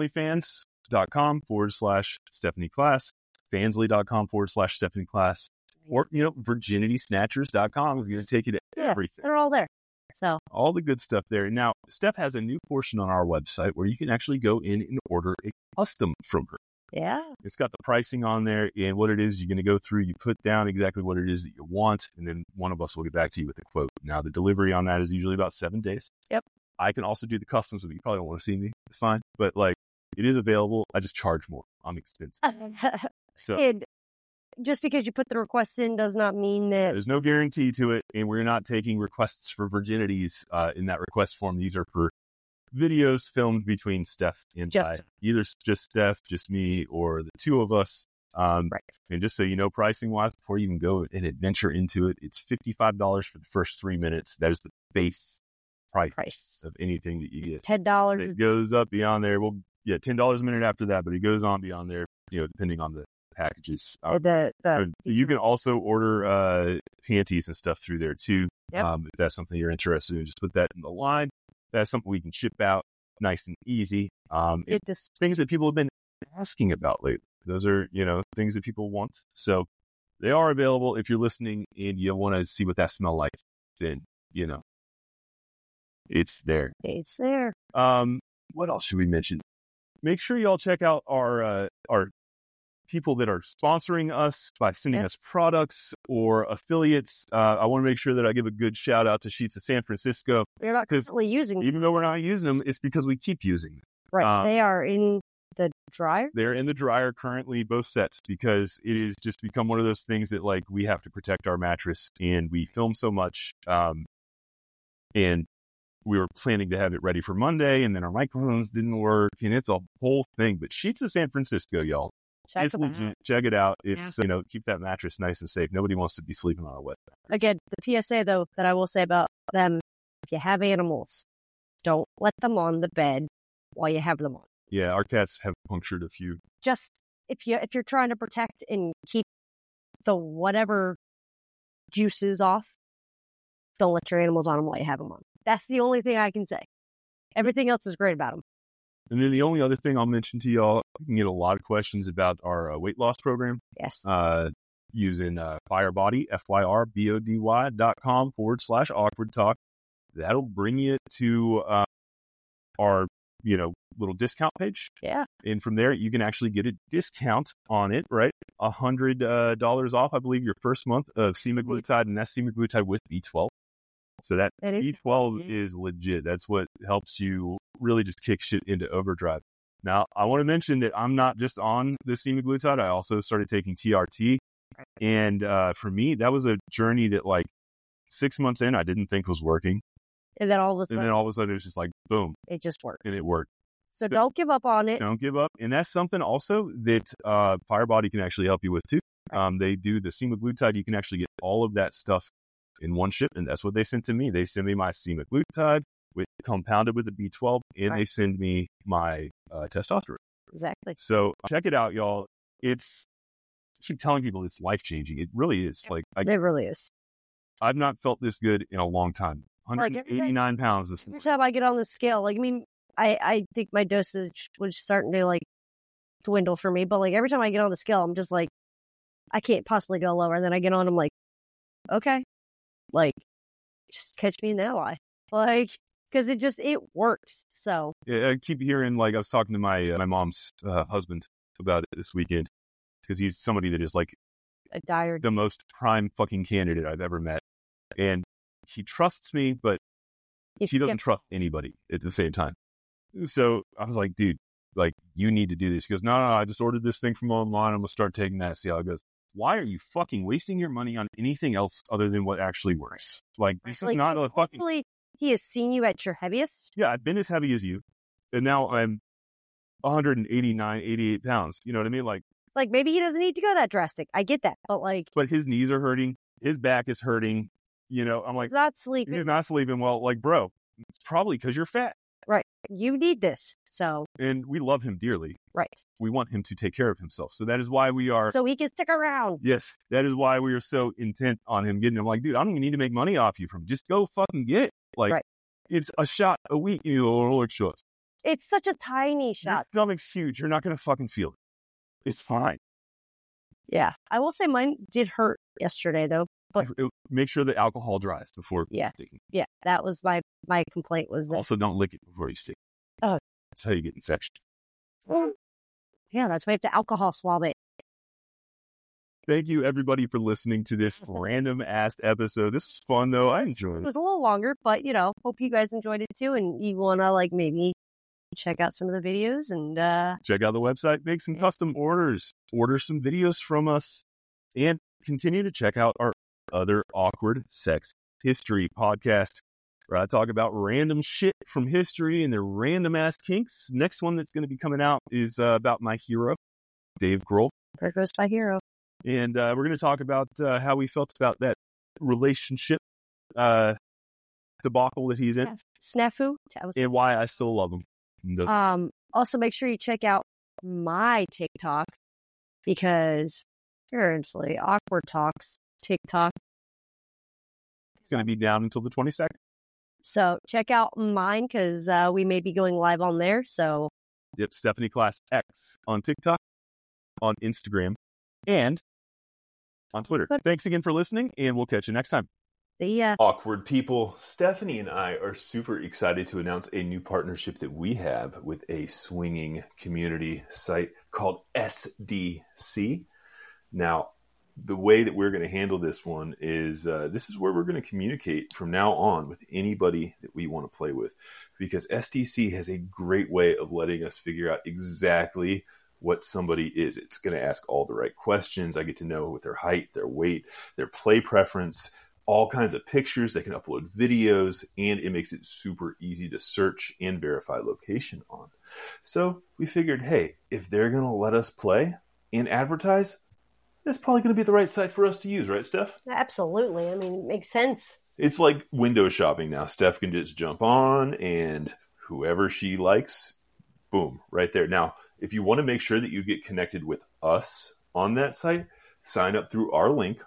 Onlyfans.com/Stephanie Class, Fansly.com/Stephanie Class. Or, virginitysnatchers.com is going to take you to everything. They're all there. So all the good stuff there. Now, Steph has a new portion on our website where you can actually go in and order a custom from her. Yeah. It's got the pricing on there and what it is. You're going to go through, you put down exactly what it is that you want, and then one of us will get back to you with a quote. Now, the delivery on that is usually about 7 days. Yep. I can also do the customs with you. You probably don't want to see me. It's fine. But it is available. I just charge more. I'm expensive. And just because you put the request in does not mean that... There's no guarantee to it, and we're not taking requests for virginities in that request form. These are for videos filmed between Steph and I. Either just Steph, just me, or the two of us. Right. And just so you know, pricing-wise, before you even go and adventure into it, it's $55 for the first 3 minutes. That is the base price of anything that you get. $10. It goes up beyond there. Well, yeah, $10 a minute after that, but it goes on beyond there, depending on the packages. You can also order panties and stuff through there too. Yep. If that's something you're interested in, just put that in the line. That's something we can ship out nice and easy. Things that people have been asking about lately. Those are, things that people want. So they are available. If you're listening and you want to see what that smell like, then, it's there. It's there. What else should we mention? Make sure y'all check out our people that are sponsoring us by sending us products or affiliates. I want to make sure that I give a good shout out to Sheets of San Francisco. We're not constantly using them. Even though we're not using them, it's because we keep using them. Right. They are in the dryer? They're in the dryer currently, both sets, because it has just become one of those things that we have to protect our mattress, and we film so much. And we were planning to have it ready for Monday, and then our microphones didn't work, and it's a whole thing. But Sheets of San Francisco, y'all. It's legit. Check it out. It's, keep that mattress nice and safe. Nobody wants to be sleeping on a wet mattress. Again, the PSA, though, that I will say about them, if you have animals, don't let them on the bed while you have them on. Yeah, our cats have punctured a few. Just, if you're trying to protect and keep the whatever juices off, don't let your animals on them while you have them on. That's the only thing I can say. Everything else is great about them. And then the only other thing I'll mention to y'all, you can get a lot of questions about our weight loss program. Yes. using Firebody, FYRBODY.com/awkward talk. That'll bring you to our, little discount page. Yeah. And from there, you can actually get a discount on it, right? $100 off, I believe, your first month of semaglutide, and that's semaglutide with B12. So that B12 is legit. That's what helps you really just kick shit into overdrive. Now, I want to mention that I'm not just on the semaglutide. I also started taking TRT. And for me, that was a journey that 6 months in, I didn't think was working. And then all of a sudden it was just like, boom. It just worked. And it worked. So don't give up on it. Don't give up. And that's something also that Firebody can actually help you with too. They do the semaglutide. You can actually get all of that stuff in one ship. And that's what they sent to me. They send me my semaglutide compounded with the B12, and they send me my testosterone. Exactly. So check it out, y'all. I keep telling people it's life-changing. It really is. It really is. I've not felt this good in a long time. 189 pounds this morning. Every time I get on the scale, I think my dosage was starting to dwindle for me, but every time I get on the scale, I'm just I can't possibly go lower. And then I get on, I'm like, okay, just catch me in the lie. Because it works. So yeah, I keep hearing, I was talking to my mom's husband about it this weekend, because he's somebody that is the most prime fucking candidate I've ever met. And he trusts me, but he doesn't trust anybody at the same time. So I was like, dude, you need to do this. He goes, no, I just ordered this thing from online. I'm going to start taking that, see how it goes. Why are you fucking wasting your money on anything else other than what actually works? This is not a fucking... Hopefully he has seen you at your heaviest. Yeah, I've been as heavy as you. And now I'm 189, 88 pounds. You know what I mean? Maybe he doesn't need to go that drastic. I get that. But his knees are hurting. His back is hurting. I'm he's not sleeping. He's not sleeping well. Bro, it's probably because you're fat. Right. You need this. So. And we love him dearly. Right. We want him to take care of himself. So that is why we are. So he can stick around. Yes. That is why we are so intent on him getting him. Dude, I don't even need to make money off you from. Just go fucking get it. Right. It's a shot a week. Shots. It's such a tiny shot. Your stomach's huge. You're not going to fucking feel it. It's fine. Yeah. I will say mine did hurt yesterday, though. But make sure the alcohol dries before sticking. Yeah, that was my complaint was that. Also, don't lick it before you stick. Oh. That's how you get infection. Yeah, that's why you have to alcohol swab it. Thank you, everybody, for listening to this random-ass episode. This was fun, though. I enjoyed it. It was a little longer, but, hope you guys enjoyed it, too. And you want to, maybe check out some of the videos and... check out the website. Make some custom orders. Order some videos from us. And continue to check out our other Awkward Sex History podcast, where I talk about random shit from history and their random ass kinks. Next one that's going to be coming out is about my hero, Dave Grohl. There goes my hero. And we're going to talk about how we felt about that relationship debacle that he's in. Yeah. Snafu. And why I still love him. Also, make sure you check out my TikTok, because seriously, Awkward Talks TikTok. It's going to be down until the 22nd. So check out mine, because we may be going live on there. So yep, Stephanie Class X on TikTok, on Instagram, and on Twitter. Thanks again for listening, and we'll catch you next time. See ya. Awkward people, Stephanie and I are super excited to announce a new partnership that we have with a swinging community site called SDC. Now, the way that we're going to handle this one is this is where we're going to communicate from now on with anybody that we want to play with, because SDC has a great way of letting us figure out exactly what somebody is. It's going to ask all the right questions. I get to know what their height, their weight, their play preference, all kinds of pictures. They can upload videos, and it makes it super easy to search and verify location on. So we figured, hey, if they're going to let us play and advertise, that's probably going to be the right site for us to use, right, Steph? Absolutely. I mean, it makes sense. It's like window shopping now. Steph can just jump on, and whoever she likes, boom, right there. Now, if you want to make sure that you get connected with us on that site, sign up through our link,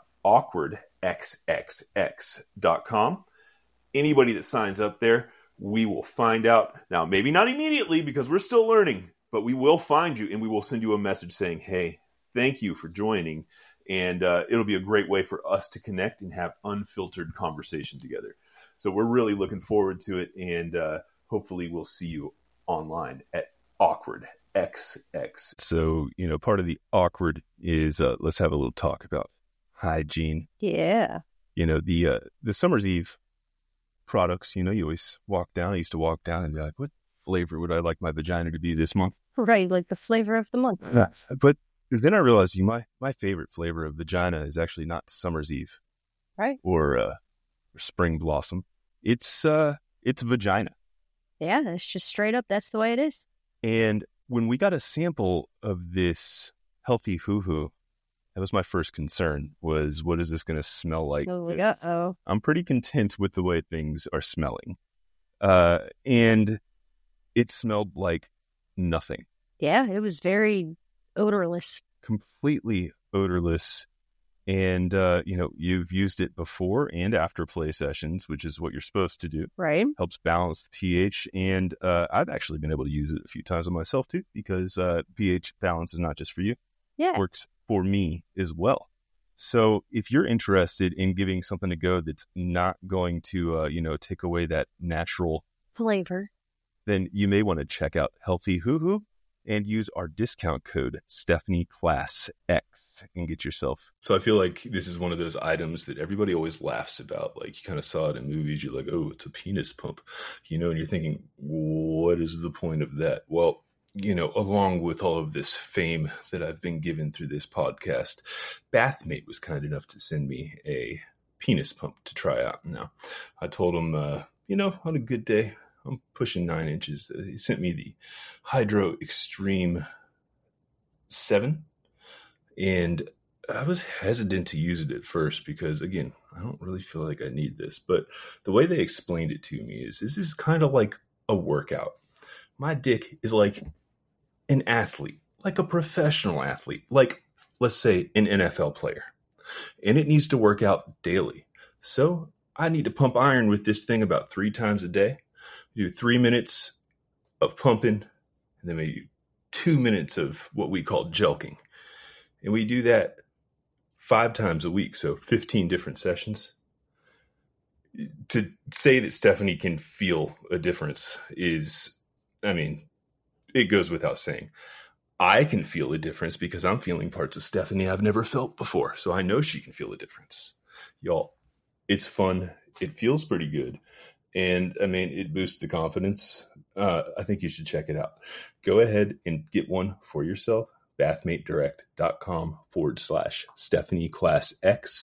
awkwardxxx.com. Anybody that signs up there, we will find out. Now, maybe not immediately because we're still learning, but we will find you, and we will send you a message saying, hey, thank you for joining, And it'll be a great way for us to connect and have unfiltered conversation together. So we're really looking forward to it. And hopefully we'll see you online at Awkward XX. So, part of the awkward is let's have a little talk about hygiene. Yeah. The Summer's Eve products, you always walk down. I used to walk down and be like, what flavor would I like my vagina to be this month? Right, like the flavor of the month. But then I realized my favorite flavor of vagina is actually not Summer's Eve. Right. Or Spring Blossom. It's vagina. Yeah, it's just straight up. That's the way it is. And when we got a sample of this Healthy Hoo Hoo, that was my first concern, was what is this going to smell like? I was like, uh-oh. I'm pretty content with the way things are smelling. And it smelled like nothing. Yeah, it was very odorless. Completely odorless. And, you've used it before and after play sessions, which is what you're supposed to do. Right. Helps balance the pH. And I've actually been able to use it a few times on myself, too, because pH balance is not just for you. Yeah. It works for me as well. So if you're interested in giving something a go that's not going to, take away that natural flavor, then you may want to check out Healthy Hoo Hoo and use our discount code StephanieClassX and get yourself. So I feel like this is one of those items that everybody always laughs about. Like, you kind of saw it in movies. You're like, oh, it's a penis pump, and you're thinking, what is the point of that? Well, along with all of this fame that I've been given through this podcast, Bathmate was kind enough to send me a penis pump to try out. Now, I told him, on a good day, I'm pushing 9 inches. He sent me the Hydro Extreme 7. And I was hesitant to use it at first because, again, I don't really feel like I need this. But the way they explained it to me is this is kind of like a workout. My dick is like an athlete, like a professional athlete, like, let's say, an NFL player. And it needs to work out daily. So I need to pump iron with this thing about 3 times a day. Do 3 minutes of pumping, and then maybe 2 minutes of what we call jelking. And we do that 5 times a week, so 15 different sessions. To say that Stephanie can feel a difference is, it goes without saying. I can feel a difference because I'm feeling parts of Stephanie I've never felt before, so I know she can feel a difference. Y'all, it's fun. It feels pretty good. And it boosts the confidence. I think you should check it out. Go ahead and get one for yourself. BathmateDirect.com/StephanieClassX.